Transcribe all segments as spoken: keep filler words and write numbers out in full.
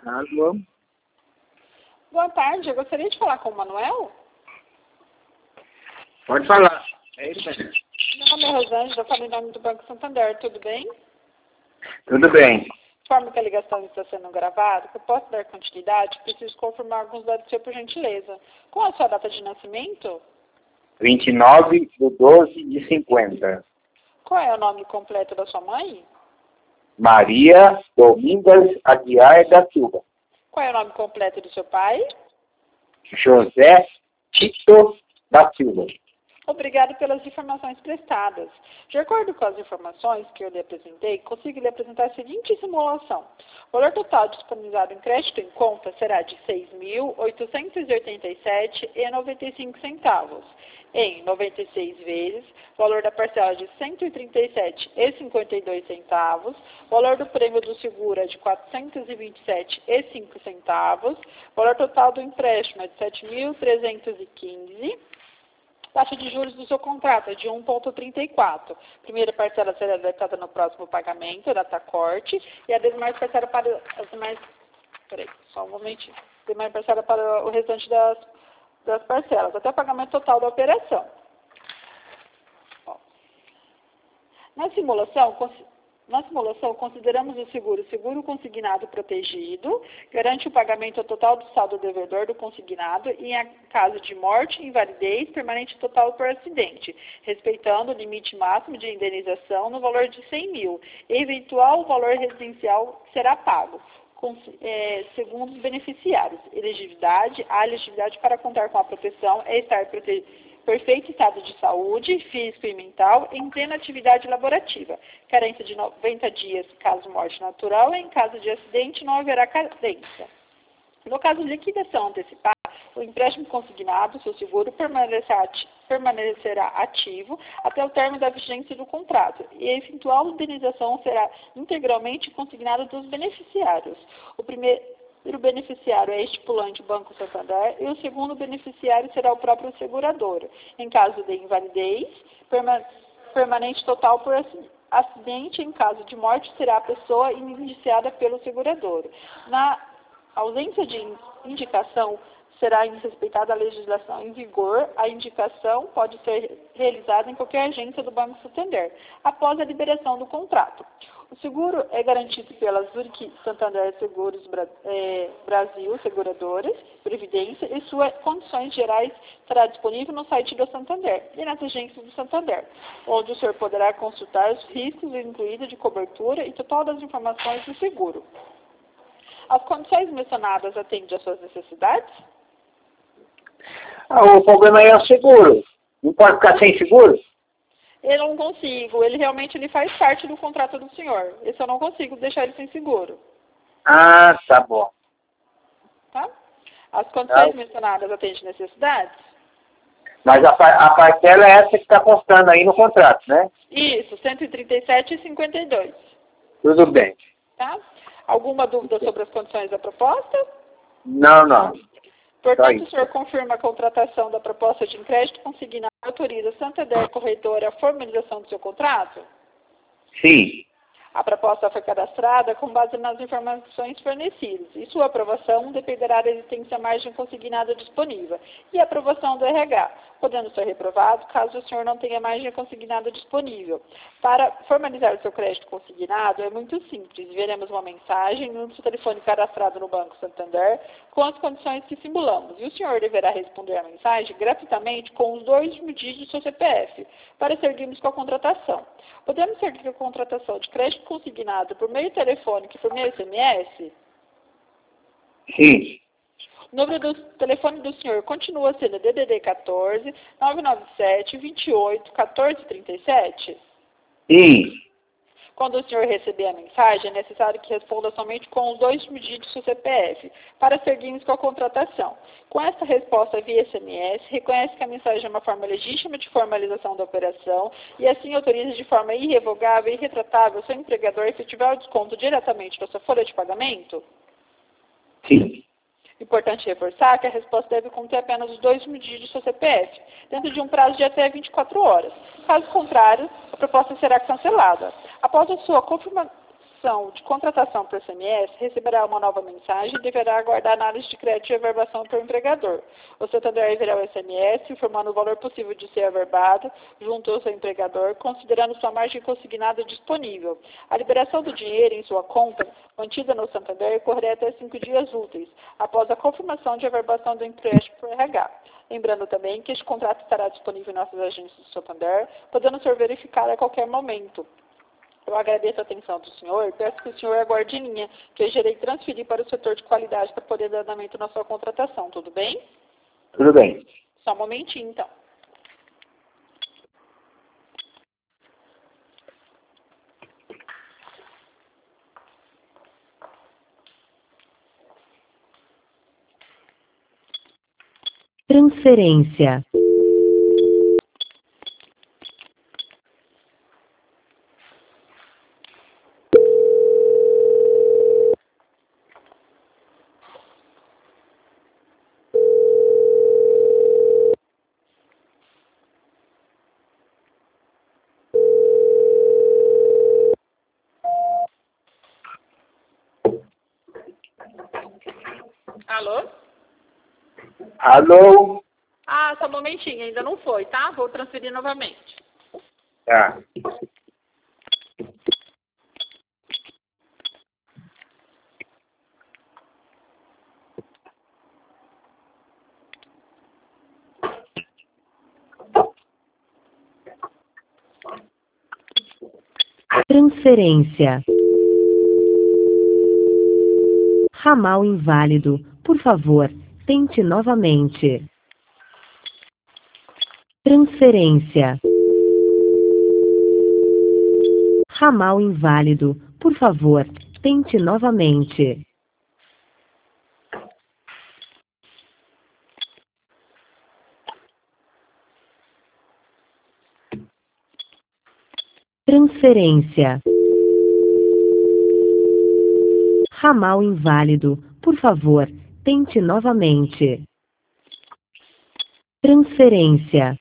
Alô? Boa tarde, eu gostaria de falar com o Manuel. Pode falar. É isso mesmo. Meu nome é Rosângela, eu falo em nome do Banco Santander, tudo bem? Tudo bem. Conforme que a ligação está sendo gravada, que eu posso dar continuidade, preciso confirmar alguns dados seus por gentileza. Qual a sua data de nascimento? vinte e nove de doze de cinquenta. Qual é o nome completo da sua mãe? Maria Domingas Aguiar da Silva. Qual é o nome completo do seu pai? José Tito da Silva. Obrigado pelas informações prestadas. De acordo com as informações que eu lhe apresentei, consigo lhe apresentar a seguinte simulação. O valor total disponibilizado em crédito em conta será de seis mil oitocentos e oitenta e sete reais e noventa e cinco centavos. Em noventa e seis vezes, valor da parcela de cento e trinta e sete reais e cinquenta e dois centavos, valor do prêmio do seguro é de quatrocentos e vinte e sete reais e cinco centavos, valor total do empréstimo é de sete mil trezentos e quinze reais. Taxa de juros do seu contrato é de um vírgula trinta e quatro. Primeira parcela será adequada no próximo pagamento, data corte, e a demais parcela para as demais. Peraí, só um momentinho. Demais parcela para o restante das, das parcelas, até o pagamento total da operação. Ó. Na simulação, Na simulação, consideramos o seguro seguro consignado protegido, garante o pagamento total do saldo devedor do consignado e, em caso de morte, invalidez, permanente total por acidente, respeitando o limite máximo de indenização no valor de cem mil. Eventual valor residencial será pago, com, é, segundo os beneficiários. Elegibilidade, a elegibilidade para contar com a proteção é estar protegido. Perfeito estado de saúde, físico e mental, em plena atividade laborativa. Carência de noventa dias, caso morte natural, e em caso de acidente não haverá carência. No caso de liquidação antecipada, o empréstimo consignado, seu seguro, permanecerá, permanecerá ativo até o término da vigência do contrato, e a eventual indenização será integralmente consignada dos beneficiários. O primeiro O beneficiário é estipulante Banco Santander e o segundo beneficiário será o próprio segurador. Em caso de invalidez, permanente total por acidente, em caso de morte, será a pessoa indiciada pelo segurador. Na ausência de indicação, será respeitada a legislação em vigor. A indicação pode ser realizada em qualquer agência do Banco Santander, após a liberação do contrato. O seguro é garantido pela Zurich Santander Seguros é, Brasil, Seguradoras, Previdência, e suas condições gerais estará disponível no site do Santander e nas agências do Santander, onde o senhor poderá consultar os riscos incluídos de cobertura e total das informações do seguro. As condições mencionadas atendem às suas necessidades? Ah, o problema é o seguro. Não pode ficar sem seguro? Eu não consigo. Ele realmente ele faz parte do contrato do senhor. Esse eu não consigo deixar ele sem seguro. Ah, tá bom. Tá? As condições Tá. mencionadas atendem necessidades? Mas a, a parcela é essa que está constando aí no contrato, né? Isso, cento e trinta e sete reais e cinquenta e dois. Tudo bem. Tá? Alguma dúvida sobre as condições da proposta? Não, não. Portanto, o senhor confirma a contratação da proposta de crédito consignado e autoriza a Santander Corretora a formalização do seu contrato? Sim. A proposta foi cadastrada com base nas informações fornecidas e sua aprovação dependerá da existência de margem consignada disponível e a aprovação do R H, podendo ser reprovado caso o senhor não tenha margem consignada disponível. Para formalizar o seu crédito consignado é muito simples. Veremos uma mensagem no seu telefone cadastrado no Banco Santander com as condições que simulamos e o senhor deverá responder a mensagem gratuitamente com os dois dígitos do seu C P F para seguirmos com a contratação. Podemos seguir com a contratação de crédito consignado por meio telefônico e por meio S M S? Sim. O número do telefone do senhor continua sendo D D D quatorze, nove nove sete, vinte e oito, quatorze, trinta e sete? Sim. Quando o senhor receber a mensagem, é necessário que responda somente com os dois dígitos do seu C P F, para seguirmos com a contratação. Com esta resposta via S M S, reconhece que a mensagem é uma forma legítima de formalização da operação e assim autoriza de forma irrevogável e irretratável o seu empregador a efetivar o desconto diretamente da sua folha de pagamento? Sim. Importante reforçar que a resposta deve conter apenas os dois dígitos do seu C P F, dentro de um prazo de até vinte e quatro horas. Caso contrário, a proposta será cancelada. Após a sua confirma... opção de contratação por S M S, receberá uma nova mensagem e deverá aguardar análise de crédito e averbação pelo empregador. O Santander enviará o S M S informando o valor possível de ser averbado junto ao seu empregador, considerando sua margem consignada disponível. A liberação do dinheiro em sua conta, mantida no Santander, ocorrerá até cinco dias úteis, após a confirmação de averbação do empréstimo por R H. Lembrando também que este contrato estará disponível em nossas agências do Santander, podendo ser verificado a qualquer momento. Eu agradeço a atenção do senhor e peço que o senhor aguarde em linha, que eu irei transferir para o setor de qualidade para poder dar andamento na sua contratação. Tudo bem? Tudo bem. Só um momentinho, então. Transferência. Alô? Alô? Ah, só um momentinho, ainda não foi, tá? Vou transferir novamente. Tá. Transferência. Ramal inválido. Por favor, tente novamente. Transferência. Ramal inválido. Por favor, tente novamente. Transferência. Ramal inválido. Por favor, tente novamente. Transferência.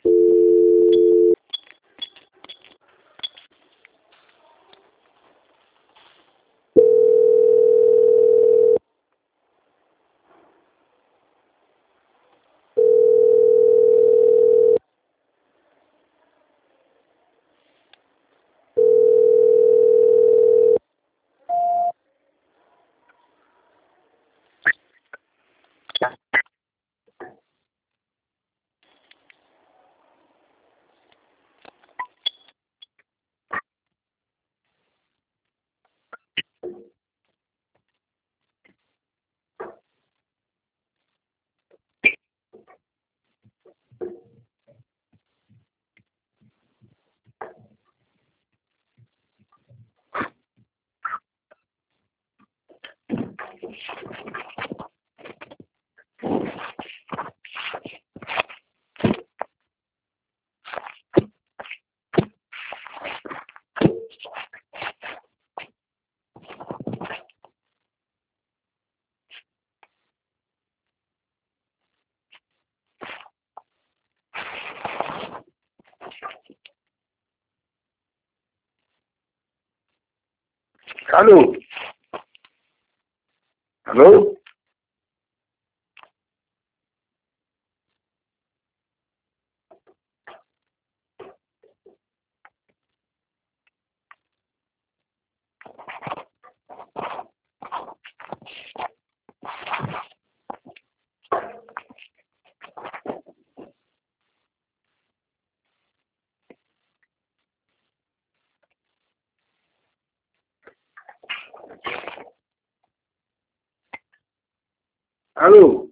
Alô? Alô? Alô?